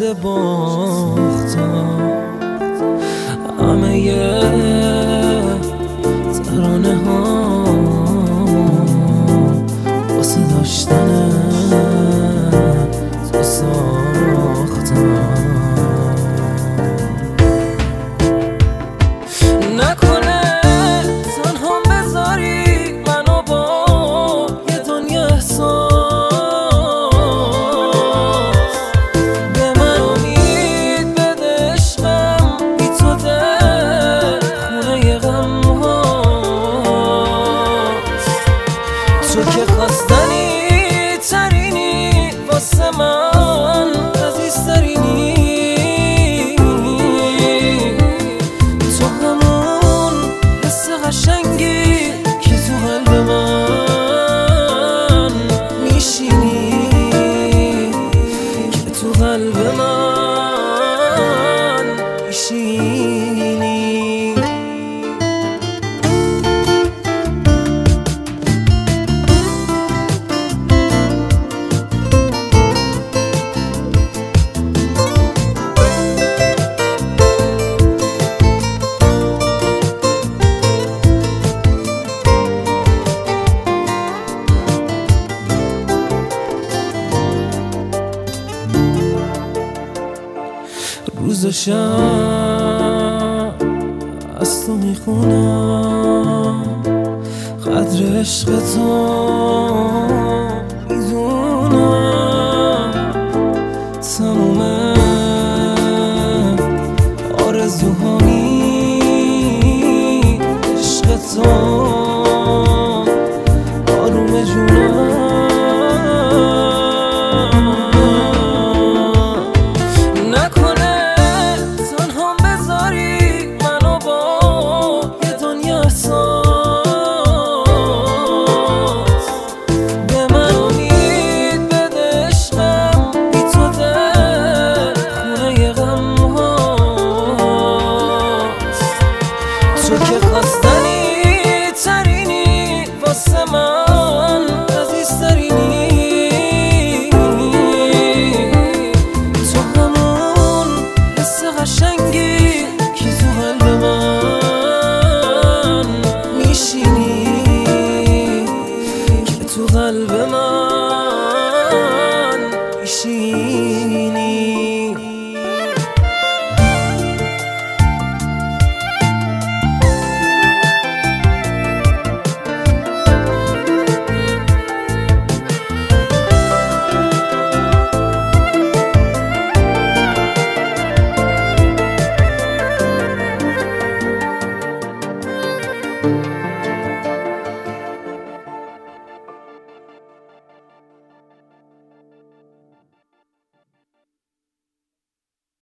شده باختم همه ترانه ها واسه داشتن تو ساختم. نکنه تنها بذاری منو با یه دنیا احساس، به من امید بده عشقم، بی تو دل خونه غم هاست. تو که خواستنی ترینی واسه من، عزیز ترینی، تو همون حس قشنگی که تو قلب من میشینی، که تو قلب من میشینی. روز و شب از تو میخونم قدر عشق تو